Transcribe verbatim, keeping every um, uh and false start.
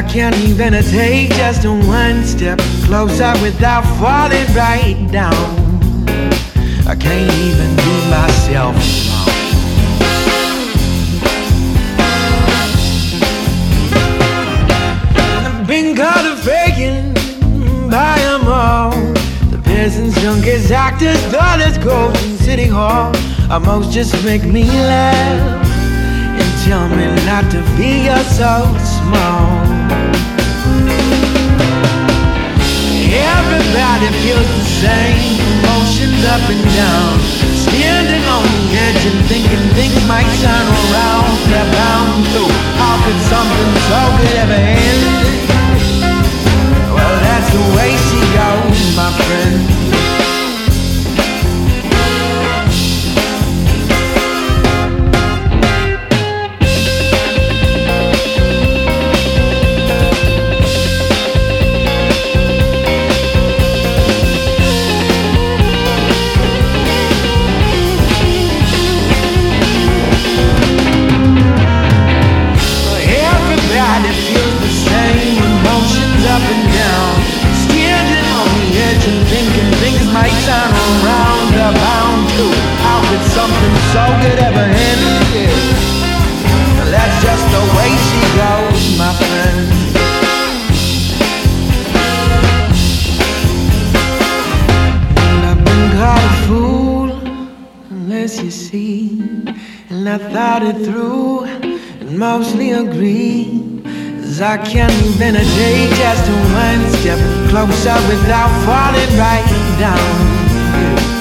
can't even take just one step closer without falling right down. I can't even be myself alone. I've been caught a faking by them all. The peasants, junkies, actors, dollars, gold in City Hall. Almost just make me laugh and tell me not to be so small. Everybody feels the same, emotions up and down, standing on the edge and thinking things might turn around. They're bound to. How could something so good ever end? Well, that's the way she goes, my friend. So good ever end, yeah. That's just the way she goes, my friend. And I've been called a fool, unless you see. And I thought it through, and mostly agree. 'Cause I can't even take just one step closer without falling right down, yeah.